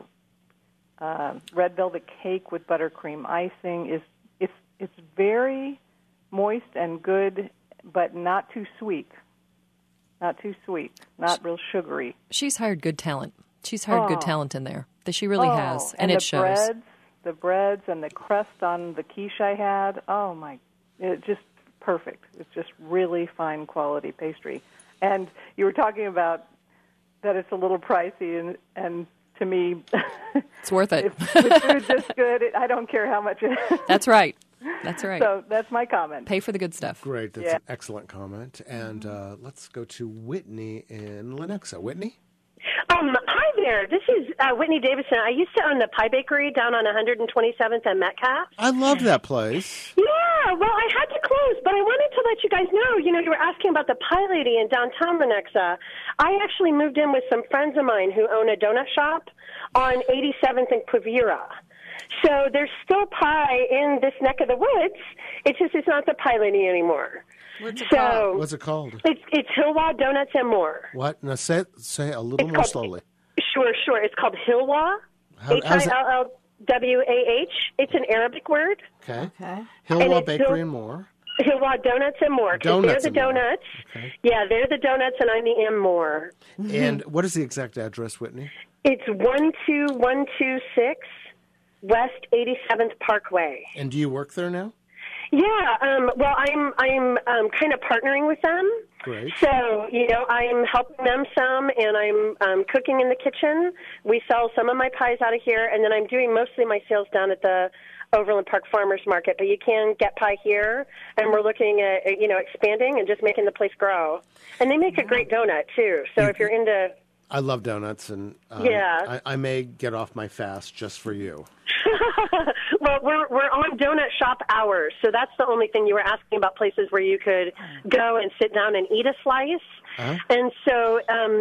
red velvet cake with buttercream icing, it's very moist and good, but not too sweet. Not too sweet. Not real sugary. She's hired good talent. She's hired good talent in there. She really has, and it shows. The breads and the crust on the quiche I had. Oh my! It just perfect. It's just really fine quality pastry. And you were talking about that it's a little pricey, and to me, it's worth it. If the food's just good, I don't care how much it is. That's right. That's right. So that's my comment. Pay for the good stuff. Great. That's an excellent comment. And let's go to Whitney in Lenexa. Whitney? Hi there. This is Whitney Davison. I used to own the Pie Bakery down on 127th and Metcalf. I love that place. Yeah, well, I had to close, but I wanted to let you guys know, you were asking about the Pie Lady in downtown Lenexa. I actually moved in with some friends of mine who own a donut shop on 87th and Quivira. So there's still pie in this neck of the woods. It's just it's not the Pie Lady anymore. What's it called? What's it called? It's Hilwa Donuts and More. What? Now say a little more slowly. Sure. It's called Hilwa. Hillwah. It's an Arabic word. Okay. Hilwa Bakery and More. Well, donuts and more. 'Cause Donuts they're the and more. donuts. Okay. Yeah, they're the donuts, and I'm the M more. And what is the exact address, Whitney? It's 12126 West 87th Parkway. And do you work there now? Yeah, well, I'm kind of partnering with them. Great. So, I'm helping them some, and I'm cooking in the kitchen. We sell some of my pies out of here, and then I'm doing mostly my sales down at the Overland Park Farmers Market. But you can get pie here, and we're looking at, expanding and just making the place grow. And they make a great donut, too. So if you're into... I love donuts, and Yeah. I may get off my fast just for you. Well, we're on donut shop hours, so that's the only thing. You were asking about places where you could go and sit down and eat a slice. And so,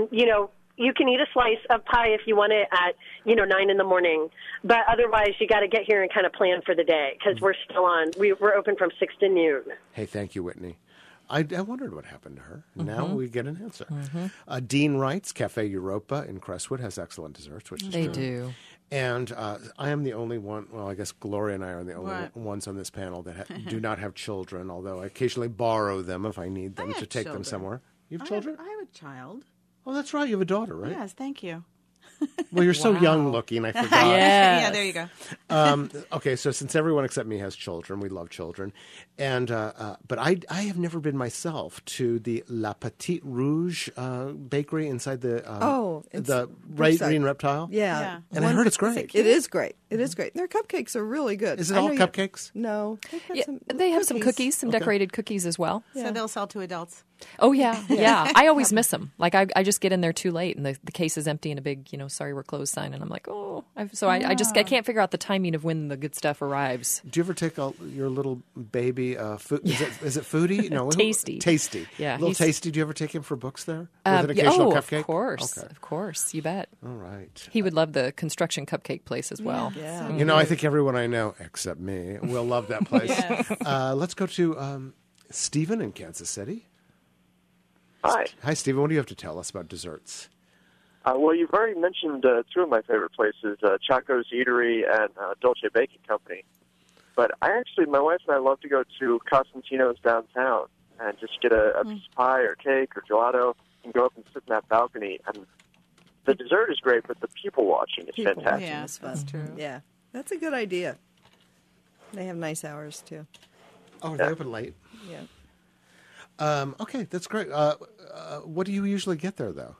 you can eat a slice of pie if you want it at, 9 in the morning. But otherwise, you got to get here and kind of plan for the day because we're still on. We're open from 6 to noon. Hey, thank you, Whitney. I wondered what happened to her. Now Mhm. we get an answer. Mhm. Dean Wright's Cafe Europa in Crestwood has excellent desserts, which is They true. do. And I am the only one, well, I guess Gloria and I are the only What? ones on this panel that do not have children, although I occasionally borrow them if I need them I to have take them children. somewhere. You have I children? I have a child. Oh, that's right. You have a daughter, right? Yes, thank you. Well, you're so Wow. young looking, I forgot. Yeah, there you go. Okay, so since everyone except me has children, we love children, and but I have never been myself to the La Petite Rouge bakery inside the the Green Reptile. Yeah. And I heard it's great. It is great. It is great. Their cupcakes are really good. Is it I all know you- cupcakes? No. They have some cookies, some Okay. decorated cookies as well. So they'll sell to adults. Oh, yeah. Yeah. I always miss them. Like, I just get in there too late, and the case is empty and a big, sorry, we're closed sign. And I'm like, oh. I can't figure out the timing of when the good stuff arrives. Do you ever take your little baby food? Is it Foodie? No, Tasty. Tasty. Yeah, little he's- Tasty. Do you ever take him for books there? With an occasional cupcake? Of course. Okay. Of course. You bet. All right. He would love the construction cupcake place as well. Yeah. You know, I think everyone I know, except me, will love that place. Let's go to Stephen in Kansas City. Hi. Hi, Stephen. What do you have to tell us about desserts? Well, you've already mentioned two of my favorite places, Chaco's Eatery and Dolce Baking Company. But my wife and I love to go to Costantino's downtown and just get a piece of pie or cake or gelato and go up and sit in that balcony. And the dessert is great, but the people watching is fantastic. Yeah, that's true. Yeah, that's a good idea. They have nice hours too. Oh, they open late? Yeah. Okay, that's great. What do you usually get there, though?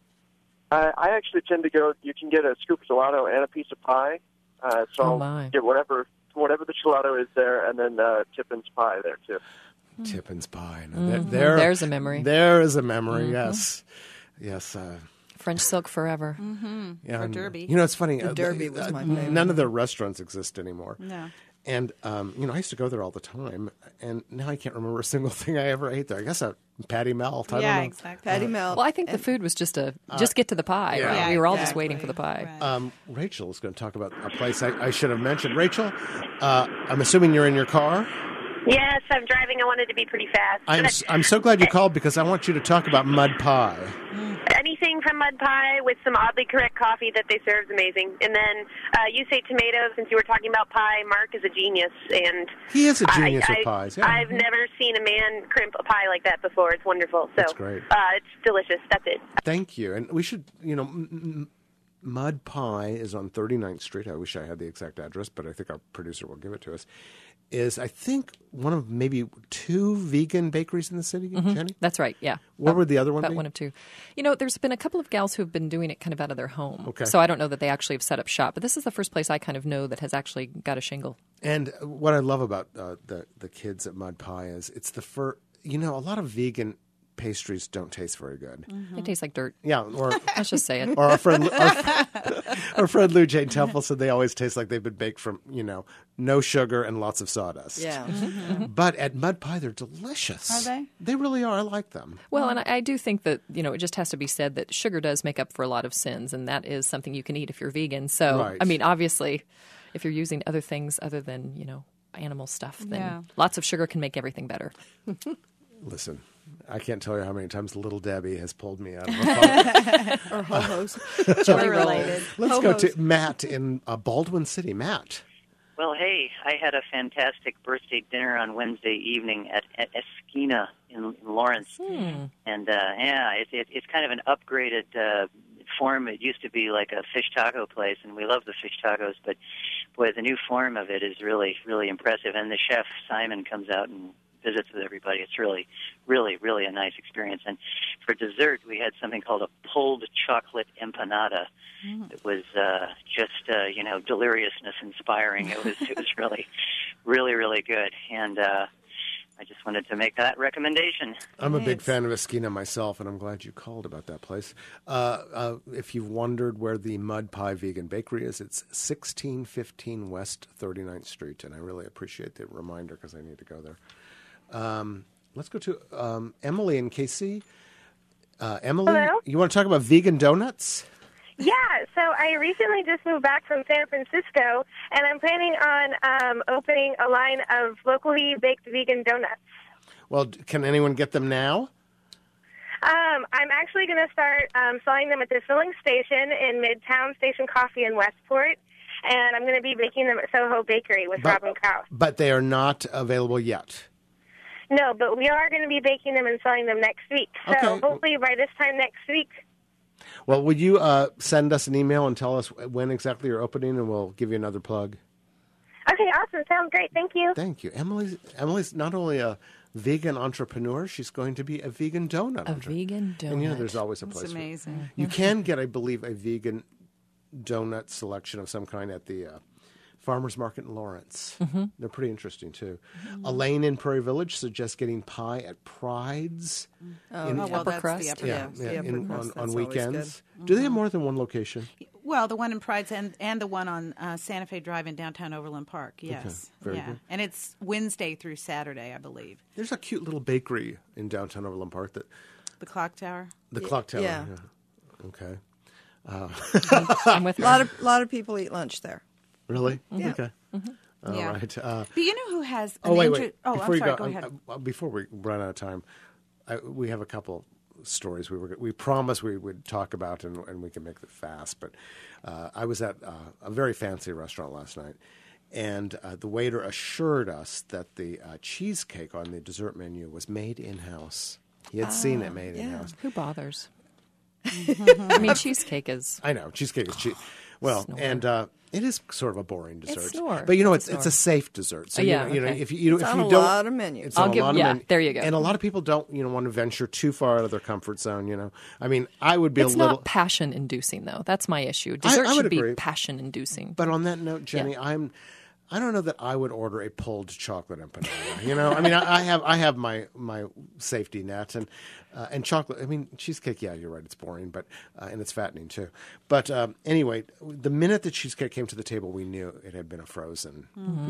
I actually tend to go. You can get a scoop of gelato and a piece of pie. So I'll get whatever the gelato is there, and then Tippin's pie there too. Tippin's pie. There's a memory. There is a memory. Yes, yes. French silk forever. Mm-hmm. Yeah, Or and, Derby. It's funny. The Derby was my favorite. None of their restaurants exist anymore. No. And, I used to go there all the time, and now I can't remember a single thing I ever ate there. I guess Patty Melt. I don't know. Exactly. Patty Melt. Well, I think the food was just get to the pie. yeah. Right? Yeah, we were all just waiting for the pie. Right. Rachel is going to talk about a place I should have mentioned. Rachel, I'm assuming you're in your car? Yes, I'm driving. I wanted to be pretty fast. I'm so glad you called because I want you to talk about mud pie. Anything from Mud Pie with some oddly correct coffee that they serve is amazing. And then you say tomatoes, since you were talking about pie, Mark is a genius. And He is a genius with pies. Yeah. I've never seen a man crimp a pie like that before. It's wonderful. So That's great. It's delicious. That's it. Thank you. And we should, Mud Pie is on 39th Street. I wish I had the exact address, but I think our producer will give it to us. Is, I think, one of maybe 2 vegan bakeries in the city, Jenny? That's right, yeah. Where would the other one About be? one of 2. There's been a couple of gals who have been doing it kind of out of their home. Okay. So I don't know that they actually have set up shop. But this is the first place I kind of know that has actually got a shingle. And what I love about the kids at Mud Pie is it's the first, a lot of vegan pastries don't taste very good. It tastes like dirt. Yeah, or Let's just say it. Or our friend Lou Jane Temple said they always taste like they've been baked from, no sugar and lots of sawdust. Yeah. But at Mud Pie, they're delicious. Are they? They really are. I like them. Well, and I do think that, it just has to be said that sugar does make up for a lot of sins, and that is something you can eat if you're vegan. So, Right. I mean, obviously, if you're using other things other than, animal stuff, then lots of sugar can make everything better. Listen, I can't tell you how many times Little Debbie has pulled me out of a phone. Or ho-hos. Jelly related. Let's go to Matt in Baldwin City. Matt. Well, hey, I had a fantastic birthday dinner on Wednesday evening at Esquina in Lawrence, and it's kind of an upgraded form. It used to be like a fish taco place, and we love the fish tacos, but boy, the new form of it is really, really impressive. And the chef Simon comes out and visits with everybody. It's really, really, really a nice experience. And for dessert, we had something called a pulled chocolate empanada. It was just deliriousness inspiring. It was really, really, really good. And I just wanted to make that recommendation. I'm a big fan of Esquina myself, and I'm glad you called about that place. If you've wondered where the Mud Pie Vegan Bakery is, it's 1615 West 39th Street, and I really appreciate the reminder because I need to go there. Let's go to Emily in KC. Emily, Hello? You want to talk about vegan donuts? Yeah, so I recently just moved back from San Francisco, and I'm planning on opening a line of locally baked vegan donuts. Well, can anyone get them now? I'm actually going to start selling them at the filling station in Midtown Station Coffee in Westport, and I'm going to be baking them at Soho Bakery with Robin Kraus. But they are not available yet. No, but we are going to be baking them and selling them next week. So hopefully by this time next week. Well, would you send us an email and tell us when exactly you're opening, and we'll give you another plug? Okay, awesome. Sounds great. Thank you. Thank you. Emily's not only a vegan entrepreneur, she's going to be a vegan donut. Vegan donut. And, there's always a place. That's amazing. You can get, I believe, a vegan donut selection of some kind at the Farmers Market in Lawrence. Mm-hmm. They're pretty interesting, too. Elaine in Prairie Village suggests getting pie at Pride's. That's the upper crust. On weekends. Do they have more than one location? Well, the one in Pride's and the one on Santa Fe Drive in downtown Overland Park, yes. Okay, very good. And it's Wednesday through Saturday, I believe. There's a cute little bakery in downtown Overland Park. The Clock Tower? The Clock Tower, yeah. Okay. I'm with a lot of people eat lunch there. Really? Yeah. Okay. All right. But you know who has wait. Oh, Before I'm sorry. you Go ahead. Before we run out of time, we have a couple stories we promised we would talk about, and we can make it fast. But I was at a very fancy restaurant last night, and the waiter assured us that the cheesecake on the dessert menu was made in-house. He had seen it made in-house. Who bothers? I mean, cheesecake is... I know. Cheesecake is cheap. Well, and it is sort of a boring dessert. It's snore. But it's a safe dessert. So if you it's don't, on a lot of menus. It's on a lot of menus. There you go. And a lot of people don't want to venture too far out of their comfort zone. I mean, I would be it's not passion inducing though. That's my issue. Dessert I would should agree. Be passion inducing. But on that note, Jenny, I don't know that I would order a pulled chocolate empanada. I mean, I have my safety net and chocolate. I mean, cheesecake. Yeah, you're right. It's boring, but and it's fattening too. But anyway, the minute the cheesecake came to the table, we knew it had been a frozen,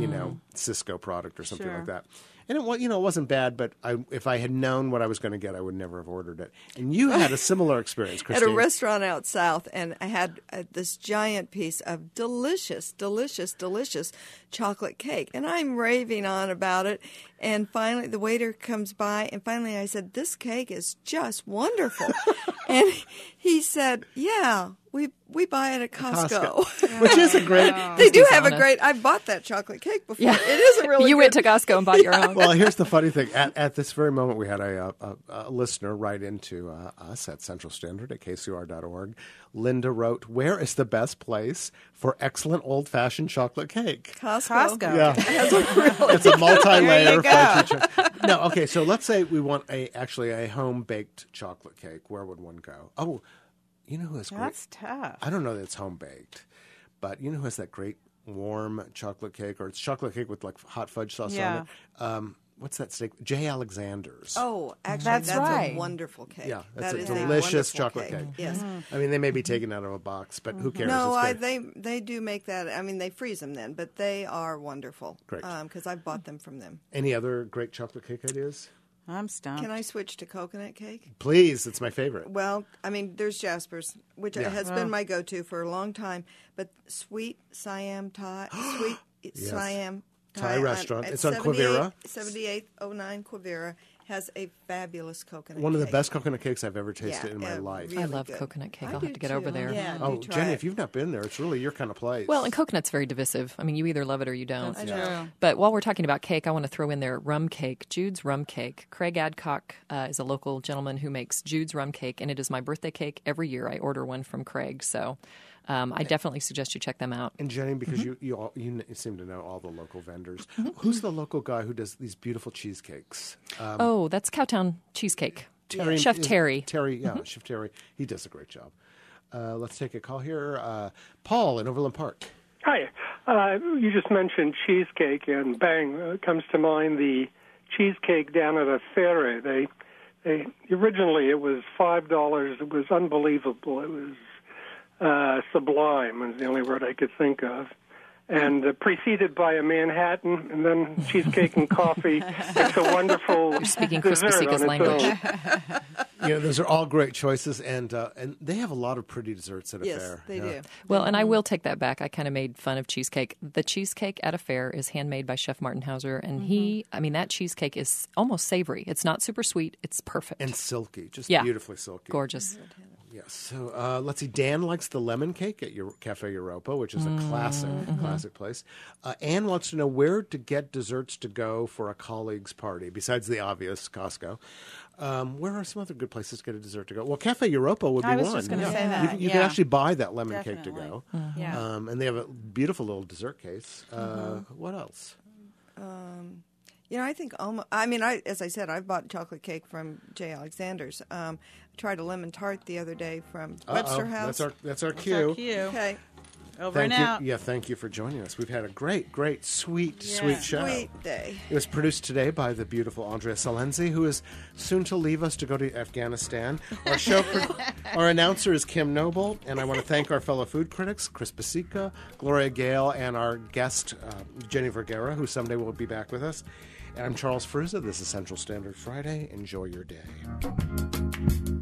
Cisco product or something like that. And it wasn't bad, but if I had known what I was going to get, I would never have ordered it. And you had a similar experience, Christine. At a restaurant out south, and I had this giant piece of delicious, delicious, delicious chocolate cake. And I'm raving on about it. And finally, the waiter comes by, and finally I said, "This cake is just wonderful." And he said, "Yeah, we buy it at Costco." Which is a great... They do have a great... I bought that chocolate cake before. Yeah. It is a really You good... went to Costco and bought your own. Well, here's the funny thing. At this very moment, we had a listener write into us at Central Standard at KCR.org. Linda wrote, "Where is the best place for excellent old-fashioned chocolate cake?" Costco. Yeah. It's a multi-layer. No, okay, so let's say we want a home-baked chocolate cake. Where would one go? Oh, you know who has great... That's tough. I don't know that it's home-baked, but you know who has that great warm chocolate cake, or it's chocolate cake with like hot fudge sauce on it? What's that steak? J. Alexander's. Oh, actually, that's right. a wonderful cake. Yeah, that's that a is delicious a chocolate cake. Yes. Mm-hmm. I mean, they may be taken out of a box, but who cares? No, they do make that. I mean, they freeze them then, but they are wonderful. Great. Because I bought them from them. Any other great chocolate cake ideas? I'm stumped. Can I switch to coconut cake? Please, it's my favorite. Well, I mean, there's Jasper's, which has been my go-to for a long time, but Sweet Siam Thai, Siam Thai restaurant. It's on Quivira. 7809 Quivira. has a fabulous coconut One of the cake. best coconut cakes I've ever tasted in my life. I love coconut cake. I'll have to get over there. Yeah, oh, do try Jenny, it. if you've not been there, it's really your kind of place. Well, and coconut's very divisive. I mean, you either love it or you don't. That's true. But while we're talking about cake, I want to throw in there rum cake, Jude's rum cake. Craig Adcock is a local gentleman who makes Jude's rum cake, and it is my birthday cake every year. I order one from Craig, so I definitely suggest you check them out. And Jenny, because you seem to know all the local vendors, who's the local guy who does these beautiful cheesecakes? That's Cowtown Cheesecake. Terry, Chef Terry. Chef Terry. He does a great job. Let's take a call here. Paul in Overland Park. Hi. You just mentioned cheesecake, and bang, comes to mind the cheesecake down at a fair. They originally it was $5. It was unbelievable. It was sublime was the only word I could think of. And preceded by a Manhattan, and then cheesecake and coffee. It's a wonderful You're speaking Chris Pasica's language. Those are all great choices, and they have a lot of pretty desserts at a fair. Yes, they do. Well, and I will take that back. I kind of made fun of cheesecake. The cheesecake at a fair is handmade by Chef Martin Hauser, and that cheesecake is almost savory. It's not super sweet. It's perfect. And silky, just beautifully silky. Gorgeous. Yes. So let's see. Dan likes the lemon cake at your Cafe Europa, which is a classic place. Anne wants to know where to get desserts to go for a colleague's party, besides the obvious Costco. Where are some other good places to get a dessert to go? Well, Cafe Europa would be one. I was just going to say that. You can actually buy that lemon cake to go. Yeah. And they have a beautiful little dessert case. What else? I think as I said, I've bought chocolate cake from J. Alexander's. Tried a lemon tart the other day from Webster House. That's our cue. Okay. Over and out. Yeah, thank you for joining us. We've had a great, sweet show. Sweet day. It was produced today by the beautiful Andrea Salenzi, who is soon to leave us to go to Afghanistan. Our announcer is Kim Noble, and I want to thank our fellow food critics, Chris Pasica, Gloria Gale, and our guest, Jenny Vergara, who someday will be back with us. And I'm Charles Fruza. This is Central Standard Friday. Enjoy your day.